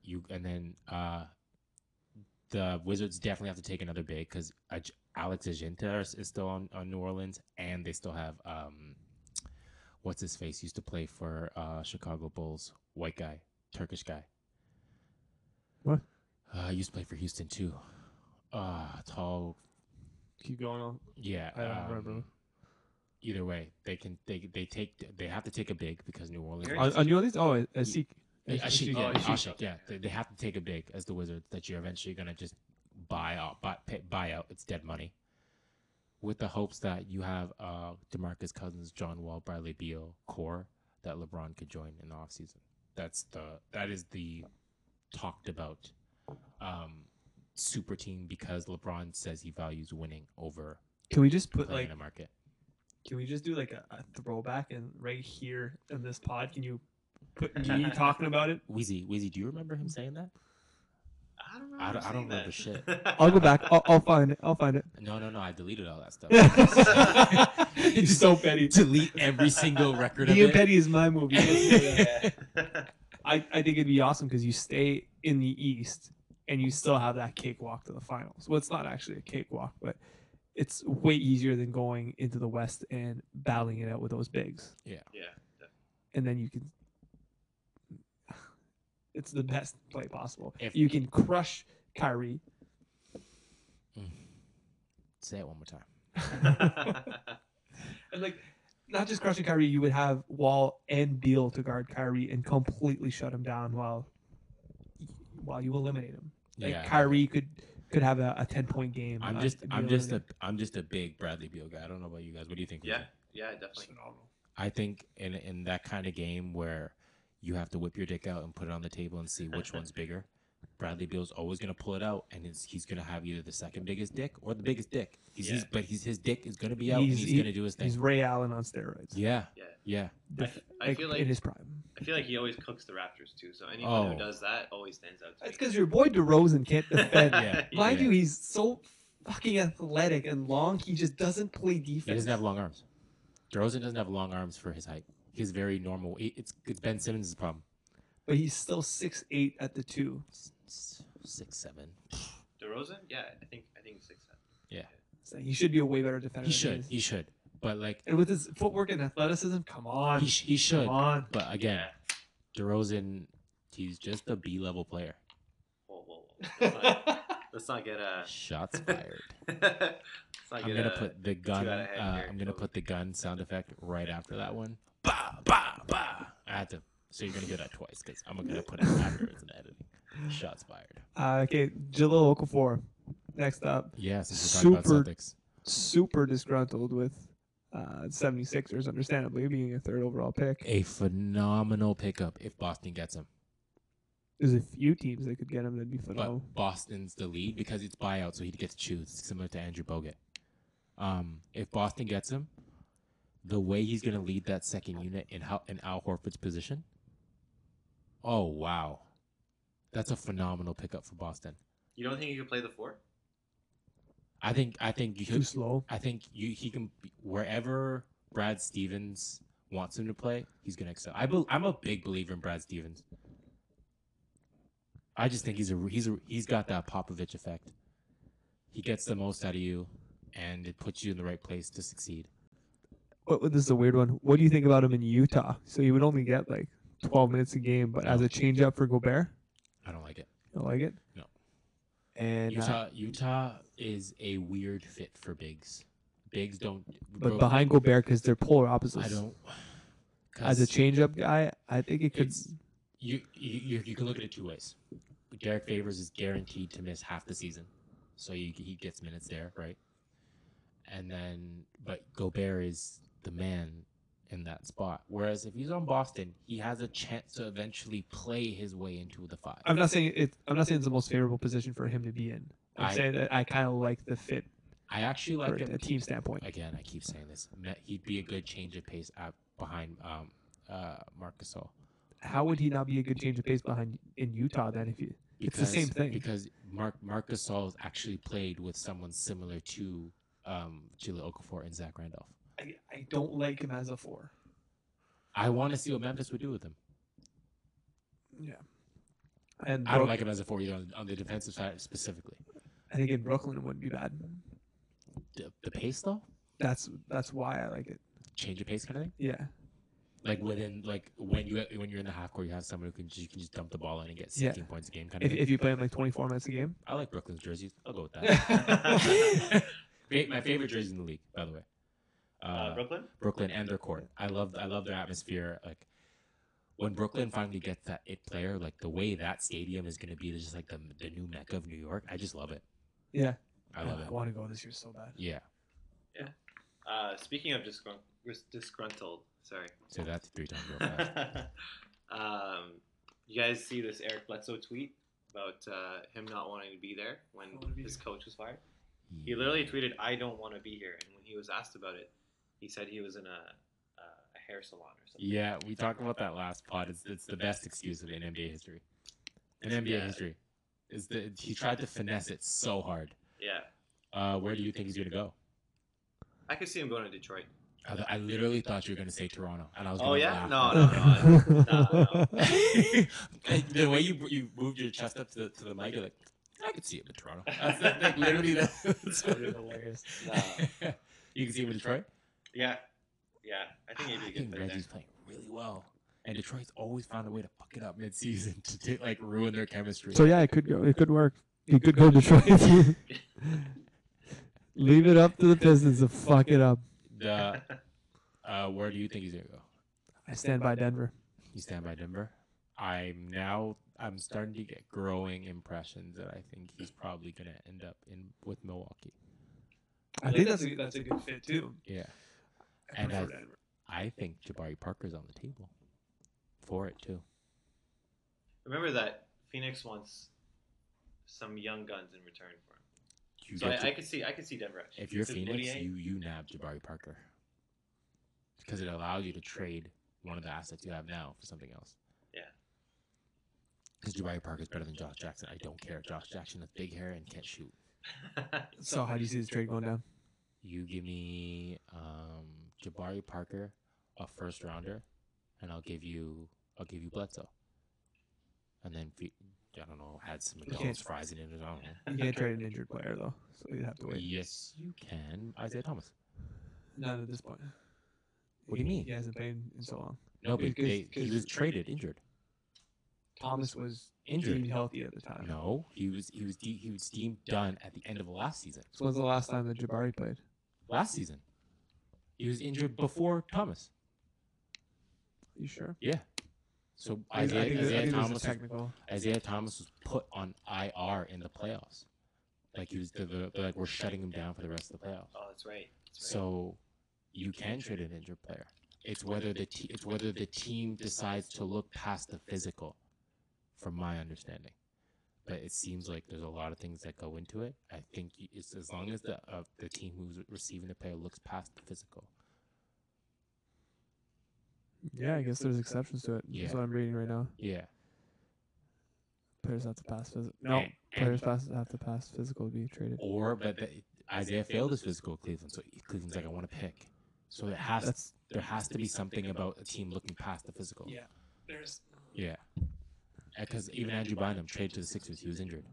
the Wizards definitely have to take another big because Alex Agenta is still on New Orleans, and they still have what's his face used to play for Chicago Bulls, white guy, Turkish guy. What? Used to play for Houston too. Tall. Keep going on. Yeah. I don't remember. Either way, they have to take a big because New Orleans. On New Orleans? Oh, Asik. Ashik, yeah. They have to take a big as the Wizards that you're eventually gonna just buy out. It's dead money. With the hopes that you have DeMarcus Cousins, John Wall, Bradley Beal core that LeBron could join in the offseason. That is the talked about super team, because LeBron says he values winning over Can we just put playing like? in a market. Can we just do like a throwback and right here in this pod? Can you put me talking about it? Wheezy, do you remember him saying that? I don't I remember. don't remember shit. I'll go back. I'll find it. I'll find it. No, I deleted all that stuff. It's so petty. Delete every single record of Being it. petty is my movie. I think it'd be awesome because you stay in the East and you still have that cakewalk to the finals. Well, it's not actually a cakewalk, but it's way easier than going into the West and battling it out with those bigs. Yeah. And then you can. It's the best play possible. If- You can crush Kyrie. Say it one more time. And like, not just crushing Kyrie, you would have Wall and Beal to guard Kyrie and completely shut him down while you eliminate him. Like Yeah. Kyrie could have a 10-point game. I'm just a big Bradley Beal guy. I don't know about you guys. What do you think? Yeah. Wheezy? Yeah, definitely. I think in that kind of game where you have to whip your dick out and put it on the table and see which one's bigger, Bradley Beal's always gonna pull it out, and he's gonna have either the second biggest dick or the biggest dick. His dick is gonna be out, and he's gonna do his thing. He's Ray Allen on steroids. Yeah. Yeah. I feel like in his prime. I feel like he always cooks the Raptors too. So anyone Oh. who does that always stands out to That's me. because your boy DeRozan can't defend. Yeah. Mind Yeah. you, he's so fucking athletic and long. He just doesn't play defense. He doesn't have long arms. DeRozan doesn't have long arms for his height. He's very normal. It's Ben Simmons' problem. But he's still 6'8" at the 2. 6'7". DeRozan? Yeah, I think he's 6'7". Yeah. So he should be a way better defender. He than should. is. He should. But like And with his footwork and athleticism, come on. he should. Come on. But again, DeRozan, he's just a B-level player. Whoa. Let's not get Shots fired. let's not I'm get gonna put the gun. out ahead here. I'm gonna put the gun sound effect right after that one. Bah bah bah. I had to. So you're gonna hear that twice because I'm gonna put it afterwards in the editing. Shots fired. Okay, Jalil Okafor. Next up, Yeah, since we're talking about Celtics. super disgruntled with 76ers, understandably, being a third overall pick. A phenomenal pickup if Boston gets him. There's a few teams that could get him that'd be But phenomenal. Boston's the lead because it's buyout, so he gets to choose, similar to Andrew Bogut. If Boston gets him, the way he's going to lead that second unit in Al Horford's position, oh, wow. That's a phenomenal pickup for Boston. You don't think he could play the 4? I think you Too could. slow. I think he can wherever Brad Stevens wants him to play, he's gonna excel. I'm a big believer in Brad Stevens. I just think he's got that Popovich effect. He gets the most out of you, and it puts you in the right place to succeed. This is a weird one. What do you think about him in Utah? So he would only get like 12 minutes a game, but as a change-up for Gobert, I don't like it. you like it? No. And Utah is a weird fit for bigs. Bigs don't. but behind Gobert, because they're polar opposites. I don't. As a change-up guy, I think it could. It's, you can look at it two ways. Derek Favors is guaranteed to miss half the season, so he gets minutes there, right? And then, but Gobert is the man in that spot. Whereas if he's on Boston, he has a chance to eventually play his way into the five. I'm not saying it's the most favorable position for him to be in. I'm saying that I kind of like the fit I actually for like him. a team standpoint. Again, I keep saying this. He'd be a good change of pace behind Marc Gasol. How would he not be a good change of pace behind in Utah then? It's the same thing. Because Marc Gasol has actually played with someone similar to Jahlil Okafor and Zach Randolph. I don't like him as a 4. I want to see what Memphis would do with him. Yeah. And I don't like him as a 4 either on the defensive side specifically. I think in Brooklyn it wouldn't be bad. The pace though, That's why I like it. change of pace kind of thing. Yeah. Like when you're in the half court, you have someone who you can just dump the ball in and get 16 points a game kind of thing. If you play him like 24 minutes a game. I like Brooklyn's jerseys. I'll go with that. My favorite jersey in the league, by the way. Brooklyn and their court. I love their atmosphere. Like when Brooklyn finally gets that it player, like the way that stadium is going to be just like the new Mecca of New York. I just love it. Yeah. I love it. I want to go this year so bad. Yeah. Speaking of disgruntled, sorry. Say that 3 times real fast. You guys see this Eric Bledsoe tweet about him not wanting to be there when his coach was fired? He literally tweeted, "I don't want to be here." And when he was asked about it, he said he was in a hair salon or something. Yeah, we talked about that last pod. It's the best excuse in NBA history. In NBA history, he tried to finesse it so hard. Yeah. Where do you think he's gonna go? I could see him going to Detroit. I literally thought you were gonna say Toronto, and I was. Oh gonna yeah? laugh. No. The way you moved your chest up to the mic, you're like, I could see him in Toronto. That's like literally that's hilarious. No. You can see him in Detroit. Yeah. I think he'd be I a good think fit there. Reggie's playing really well, and Detroit's always found a way to fuck it up mid-season to like ruin their chemistry. So yeah, it could go. It could work. He could go to Detroit. Leave it up to the Pistons to fuck it up. Where do you think he's gonna go? I stand by Denver. You stand by Denver. I'm starting to get growing impressions that I think he's probably gonna end up with Milwaukee. I think that's a good fit too. Yeah, I and prefer Denver. I think Jabari Parker's on the table for it too. Remember that Phoenix wants some young guns in return for him. You So get I could see Denver actually. if you're Because Phoenix, Mudiay- you nab Jabari Parker because it allows you to trade one of the assets you have now for something else. Yeah. Because Jabari Parker's better than Josh Jackson. I don't care. Josh Jackson has big hair and can't shoot. So how do you see this trade going down? You give me Jabari Parker, a first rounder, and I'll give you Bledsoe. And then I don't know, add some McDonald's fries in it. I don't know. You can't trade an injured player though, so you'd have to wait. Yes, you can. Isaiah Thomas. Not at this point. What do you mean? He hasn't played in so long. No, but Because- he was traded injured. Thomas was Injured. deemed healthy at the time. No, he was deemed done at the end of last season. So when's the last time that Jabari played? Last season, he was injured before Thomas. You sure? Yeah. So I think there's Thomas a was technical. Isaiah Thomas was put on IR in the playoffs. Like he was, they're like we're shutting him down for the rest of the playoffs. Oh, that's right. So you can trade an injured player. It's whether the team decides to look past the physical, from my understanding. But it seems like there's a lot of things that go into it. I think it's as long as the team who's receiving the player looks past the physical. Yeah, I guess there's exceptions to it. Yeah. That's what I'm reading right now. Yeah. Players have to pass physical. No, players have to pass physical to be traded. But Isaiah failed his physical at Cleveland, so Cleveland's like, I want to pick. So there has to be something about a team looking past the physical. Yeah. There's Yeah. Because even Andrew Bynum traded to the Sixers, he was injured.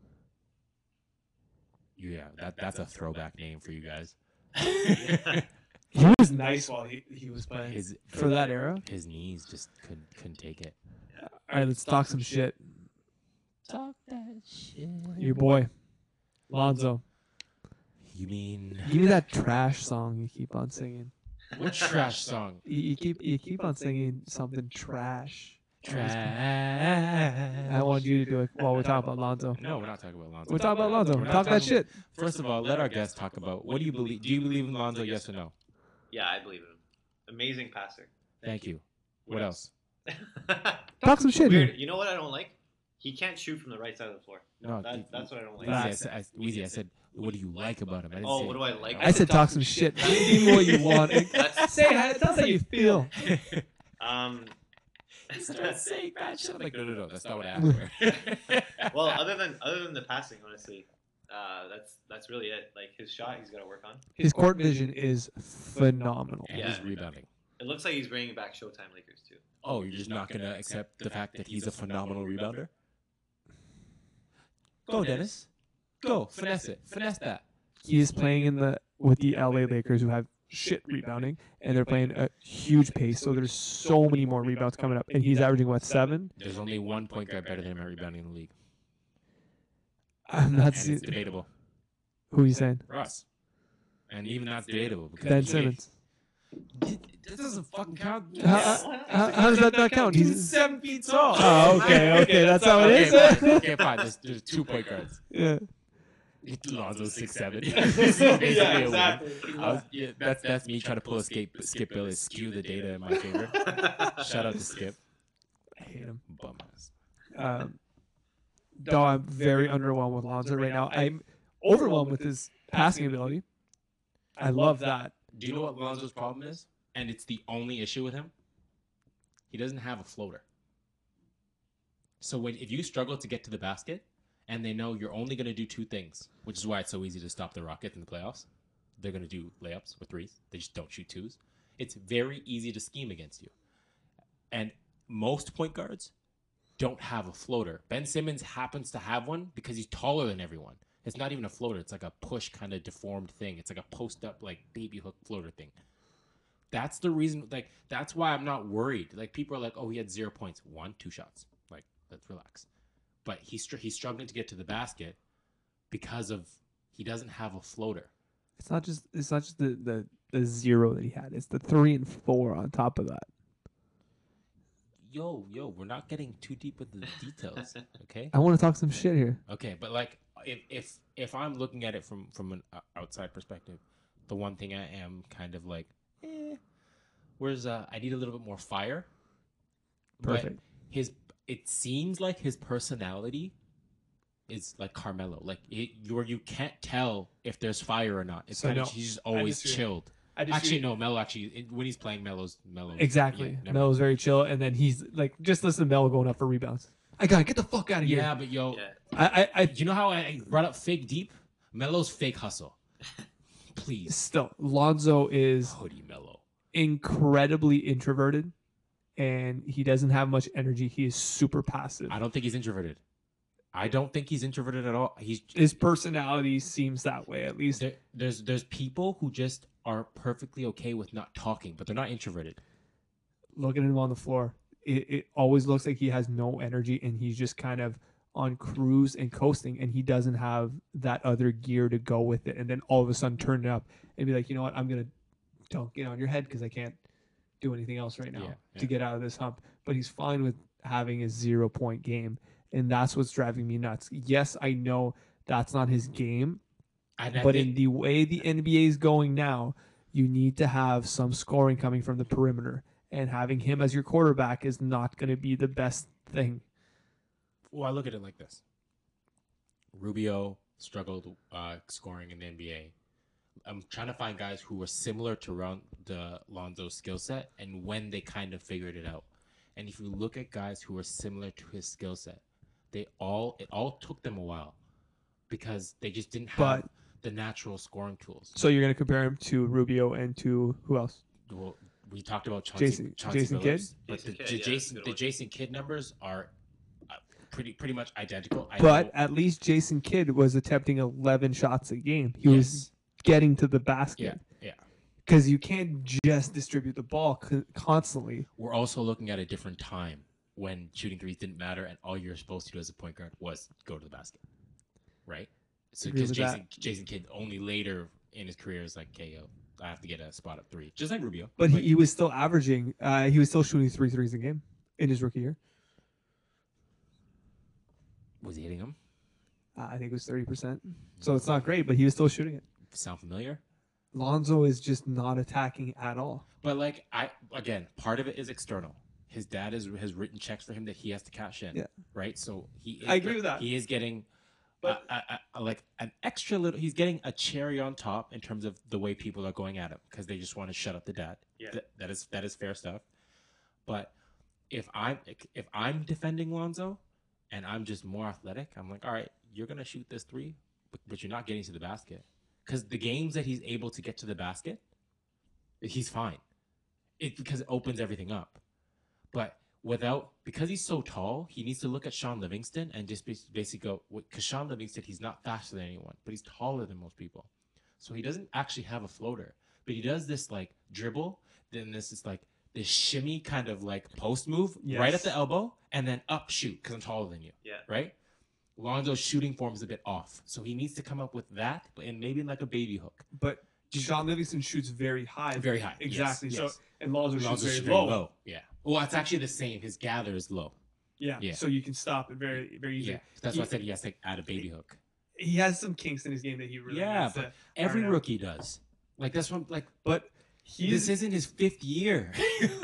Yeah, that's a throwback name for you guys. he was nice while he was playing for that era. His knees just couldn't take it. All right, let's talk some shit. Talk that shit. Your boy, Lonzo. You mean Give me that trash song you keep on singing. what trash song? You keep on singing something trash. Trash. I want you to do it while we're talking about Lonzo. No, we're not talking about Lonzo. We're talking about Lonzo. We're not Talk that talking- shit. First of all, let our guests talk about what do you believe? Do you believe in Lonzo? Yes or no? Yeah, I believe in him. Amazing passer. Thank you. What else? Talk some shit Weird. here. You know what I don't like? He can't shoot from the right side of the floor. No, That's what I don't like. Weezy, I said, what do you like about him? I didn't Oh, say, what do I like? I said talk some shit. Give me what you want. That's- Say how, tell us how you feel. Start saying bad shit. Like, no, that's not what I asked for. Well, other than the passing, honestly, that's really it. Like his shot, he's got to work on. His court vision is phenomenal. And his rebounding. It looks like he's bringing back Showtime Lakers too. Oh, you're just not going to accept the fact that he's a phenomenal rebounder? Go, Dennis. Go. Finesse it. Finesse that. He is playing with the LA Lakers who have shit rebounding, and they're playing a huge pace. So there's so many more rebounds coming up, and he's averaging what, 7? There's only one point guard better than him at rebounding in the league. I'm not And seeing it's debatable. who he's saying. Russ. And even that's debatable. Because Ben Simmons. This doesn't fucking count. How does that not count? He's 7 feet tall. Oh, okay, that's how it is. Okay, fine. There's 2 point guards. Yeah. Lonzo's 6'7". Yeah, exactly. That's me trying to pull a Skip Bayless, skew the data in my favor. Shout out to Skip. I hate him. Bum ass. Though I'm very underwhelmed with Lonzo right now. I'm overwhelmed with his passing ability. I love that. Do you know what Lonzo's problem is? And it's the only issue with him. He doesn't have a floater. So if you struggle to get to the basket, and they know you're only going to do 2 things, which is why it's so easy to stop the Rockets in the playoffs. They're going to do layups or 3s. They just don't shoot 2s. It's very easy to scheme against you. And most point guards don't have a floater. Ben Simmons happens to have one because he's taller than everyone. It's not even a floater. It's like a push kind of deformed thing. It's like a post up like baby hook floater thing. That's the reason. Like that's why I'm not worried. Like people are like, oh, he had 0 points, 1, 2 shots. Like let's relax. But he's struggling to get to the basket because of he doesn't have a floater. It's not just the 0 that he had. It's the 3 and 4 on top of that. Yo, we're not getting too deep with the details, okay? I want to talk some shit here. Okay, but like if I'm looking at it from an outside perspective, the one thing I am kind of like, where's I need a little bit more fire. Perfect. But it seems like his personality is like Carmelo, like you can't tell if there's fire or not. It's So kind no, of he's just always disagree. chilled. Actually, no, Melo actually when he's playing, Melo's Exactly. Yeah, never- Melo's very chill, and then he's like, just listen to Melo going up for rebounds. I gotta get the fuck out of here. Yeah, but yo, Yeah. I you know how I brought up fake deep? Melo's fake hustle. Please, still Lonzo is hoodie Melo. incredibly introverted, and he doesn't have much energy. He is super passive. I don't think he's introverted. I don't think he's introverted at all. His personality seems that way, at least. There's people who just are perfectly okay with not talking, but they're not introverted. Looking at him on the floor, it always looks like he has no energy, and he's just kind of on cruise and coasting, and he doesn't have that other gear to go with it. And then all of a sudden turn it up and be like, you know what, I'm going to dunk it on your head because I can't do anything else right now to get out of this hump. But he's fine with having a 0 point game. And that's what's driving me nuts. Yes, I know that's not his game. But in the way the NBA is going now, you need to have some scoring coming from the perimeter. And having him as your quarterback is not going to be the best thing. Well, I look at it like this. Rubio struggled scoring in the NBA. I'm trying to find guys who were similar to the Lonzo's skill set and when they kind of figured it out. And if you look at guys who were similar to his skill set, it all took them a while because they just didn't have the natural scoring tools. So you're gonna compare him to Rubio and to who else? Well, we talked about Chauncey Jason Billups, Kidd? but Jason Kidd, the yeah, Jason that's a good the one. Jason Kidd numbers are pretty much identical. But at least Jason Kidd was attempting 11 shots a game. He was yes, getting to the basket. yeah. Because you can't just distribute the ball constantly. We're also looking at a different time when shooting threes didn't matter and all you're supposed to do as a point guard was go to the basket, right? So Agree because with Jason Kidd only later in his career is like, okay, yo, I have to get a spot up three, just like Rubio. But he was still averaging, he was still shooting 3 threes a game in his rookie year. Was he hitting them? I think it was 30%. So it's not great, but he was still shooting it. Sound familiar? Lonzo is just not attacking at all. But like part of it is external. His dad has written checks for him that he has to cash in. Yeah. Right. So I agree with that. He is getting, But- like an extra little. He's getting a cherry on top in terms of the way people are going at him because they just want to shut up the dad. Yeah. That is fair stuff. But if I'm defending Lonzo, and I'm just more athletic, I'm like, all right, you're gonna shoot this three, but you're not getting to the basket. Because the games that he's able to get to the basket, he's fine. Because it opens everything up. But because he's so tall, he needs to look at Sean Livingston and just basically go, because Sean Livingston, he's not faster than anyone, but he's taller than most people. So he doesn't actually have a floater, but he does this like dribble, then this is like this shimmy kind of like post move right at the elbow, and then up shoot because I'm taller than you. Yeah. Right? Lonzo's shooting form is a bit off, so he needs to come up with that, and maybe like a baby hook. But Sean Livingston shoots very high. Very high. Exactly. Yes, So yes. and Lonzo shoots Lonzo's very low. Yeah. Well, it's actually the same. His gather is low. Yeah. Yeah. So you can stop it very, very easily. Yeah. That's why I said he has to add a baby hook. He has some kinks in his game that he really needs to Every iron out. rookie does. Like that's what But this isn't his 5th year.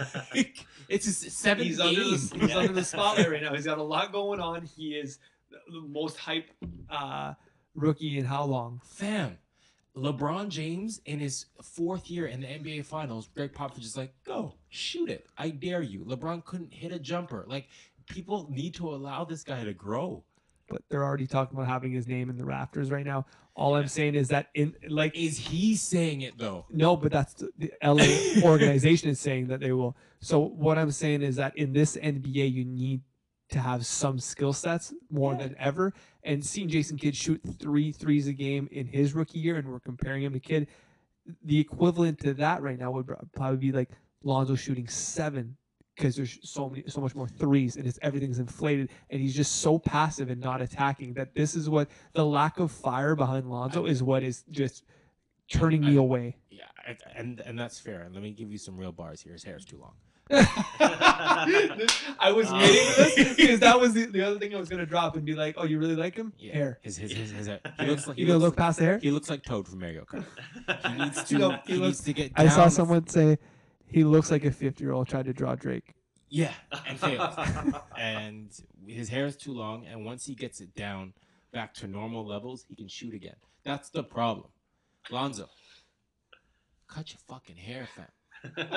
It's his 7th he's game. under the spotlight right now. He's got a lot going on. He is the most hype rookie in how long? Fam, LeBron James in his 4th year in the NBA Finals, Greg Popovich is like, go, shoot it. I dare you. LeBron couldn't hit a jumper. Like, people need to allow this guy to grow. But they're already talking about having his name in the rafters right now. All I'm saying is that Is he saying it, though? no, but that's the LA organization is saying that they will. So what I'm saying is that in this NBA, you need to have some skill sets more than ever. And seeing Jason Kidd shoot 3 threes a game in his rookie year, and we're comparing him to Kidd, the equivalent to that right now would probably be like Lonzo shooting 7 because there's so much more threes, and everything's inflated, and he's just so passive and not attacking that this is what the lack of fire behind Lonzo is what is just turning me away. Yeah, and that's fair. And let me give you some real bars here. His hair is too long. I was waiting for this because that was the other thing I was gonna drop and be like, "Oh, you really like him? Yeah. Hair. His hair. He looks like You gonna look past the hair?" He looks like Toad from Mario Kart. He needs to. You know, he needs to get. I saw down- someone say he looks like a 50-year-old tried to draw Drake. Yeah, and failed. And his hair is too long, and once he gets it down back to normal levels, he can shoot again. That's the problem. Lonzo, cut your fucking hair, fam.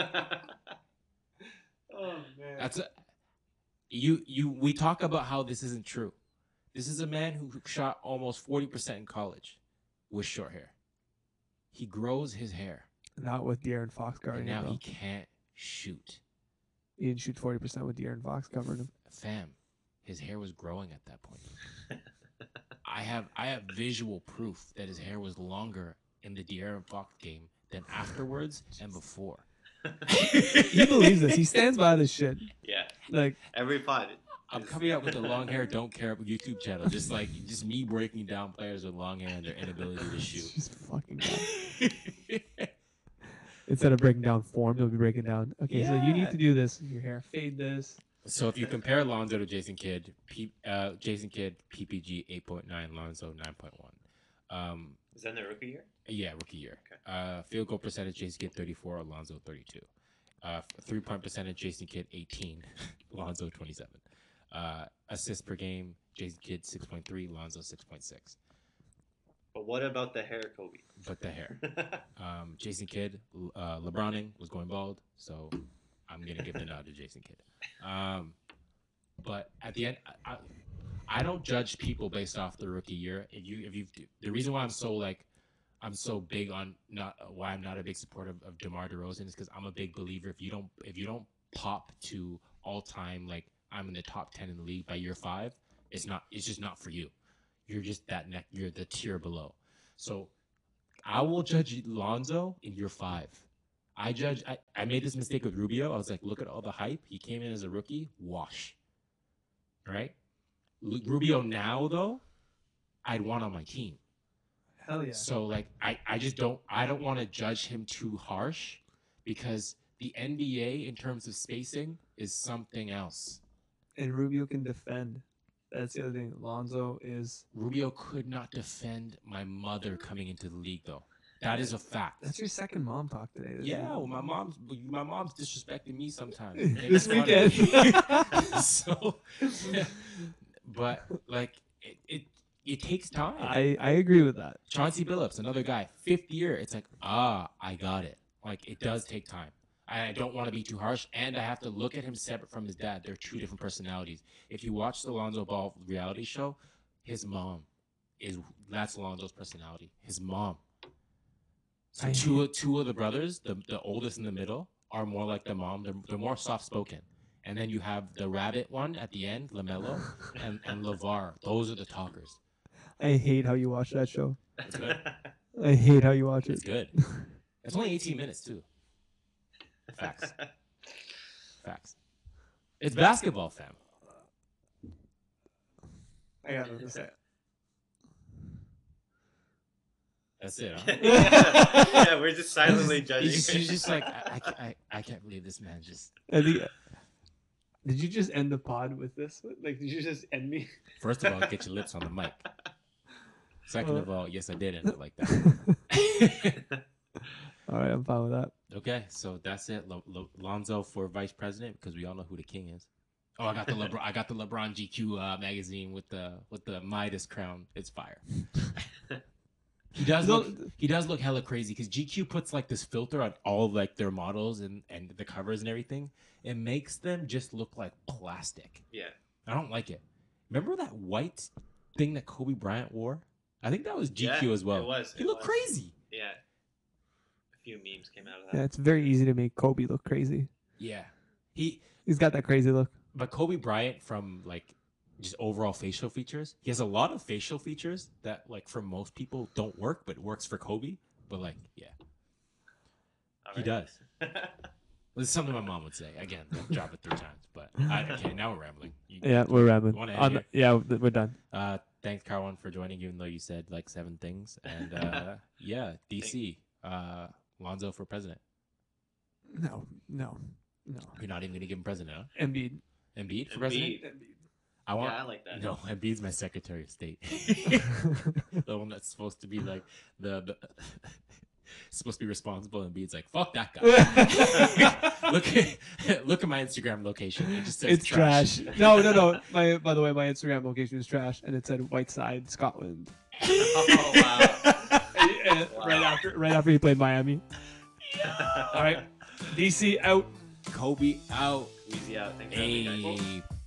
Oh man. That's a, we talk about how this isn't true. This is a man who shot almost 40% in college with short hair. He grows his hair, Not with De'Aaron Fox and guarding now him. he Though. can't shoot. He didn't shoot 40% with De'Aaron Fox covering him. Fam, his hair was growing at that point. I have visual proof that his hair was longer in the De'Aaron Fox game than afterwards and before. He believes this. He stands by this shit. Yeah. Like, Every pod. I'm coming out with the long hair don't care YouTube channel, just me breaking down players with long hair and their inability to shoot. just fucking bad. Instead of breaking down form, you'll be breaking down. Okay, so you need to do this. Your hair, fade this. So if you compare Lonzo to Jason Kidd, Jason Kidd PPG 8.9, Lonzo 9.1. Is that in the rookie year? Yeah, rookie year. Okay. Field goal percentage, Jason Kidd 34, Alonzo 32. 3-point percentage, Jason Kidd 18, Lonzo 27. Assists per game, Jason Kidd 6.3, Lonzo 6.6. But what about the hair, Kobe? But the hair. Jason Kidd, LeBroning was going bald, so I'm gonna give the nod to Jason Kidd. But at the end, I don't judge people based off the rookie year. The reason why I'm so like I'm so big on why I'm not a big supporter of DeMar DeRozan is because I'm a big believer if you don't pop to all time like I'm in the top 10 in the league by year 5, it's just not for you. You're just you're the tier below. So I will judge Lonzo in year 5. I made this mistake with Rubio. I was like, look at all the hype. He came in as a rookie, wash. All right? Rubio now though, I'd want on my team. Hell yeah. So like I just don't want to judge him too harsh because the NBA in terms of spacing is something else. And Rubio can defend. That's the other thing. Lonzo is. Rubio could not defend my mother coming into the league though. That is a fact. That's your second mom talk today. Yeah, well, my mom's disrespecting me sometimes. This weekend. So, but like it takes time. I agree with that. Chauncey Billups, another guy, 5th year. It's like, I got it. Like, it does take time. I don't want to be too harsh, and I have to look at him separate from his dad. They're 2 different personalities. If you watch the Lonzo Ball reality show, his mom that's Lonzo's personality. His mom. So two of the brothers, the oldest in the middle, are more like the mom. They're more soft spoken. And then you have the rabbit one at the end, LaMelo, and LeVar. Those are the talkers. I hate how you watch that show. It's good. I hate how you watch it. It's good. It's only 18 minutes too. Facts. It's basketball, fam. I got nothing to say. That's it, huh? Yeah, we're just silently judging. He's just like, I can't believe this man just. I think, did you just end the pod with this? Like, did you just end me? First of all, get your lips on the mic. Second of all, yes, I did end it like that. All right, I'm fine with that. Okay, so that's it. Lonzo for vice president because we all know who the king is. Oh, I got the LeBron GQ magazine with the Midas crown. It's fire. He does look hella crazy because GQ puts like this filter on all of, like their models and the covers and everything. It makes them just look like plastic. Yeah. I don't like it. Remember that white thing that Kobe Bryant wore? I think that was GQ as well. It was. He looked crazy. Yeah. A few memes came out of that. Yeah, it's very easy to make Kobe look crazy. Yeah. He's got that crazy look. But Kobe Bryant from like just overall facial features. He has a lot of facial features that like for most people don't work, but works for Kobe. But like, yeah, he does. This is something my mom would say. Again, don't drop it 3 times. But okay, now we're rambling. We're rambling. Wanna end We're done. Thanks, Carwan, for joining, even though you said like 7 things. And yeah, DC, Lonzo for president. No. You're not even gonna give him president, huh? Embiid for president. I like that. No, Embiid's my Secretary of State. The one that's supposed to be like the supposed to be responsible. Embiid's like, fuck that guy. look at my Instagram location. It just says it's trash. No. By the way, my Instagram location is trash, and it said Whiteside, Scotland. Oh wow. Right after he played Miami. All right, DC out. Kobe out. Easy out. Thanks for having me, guys. Hey.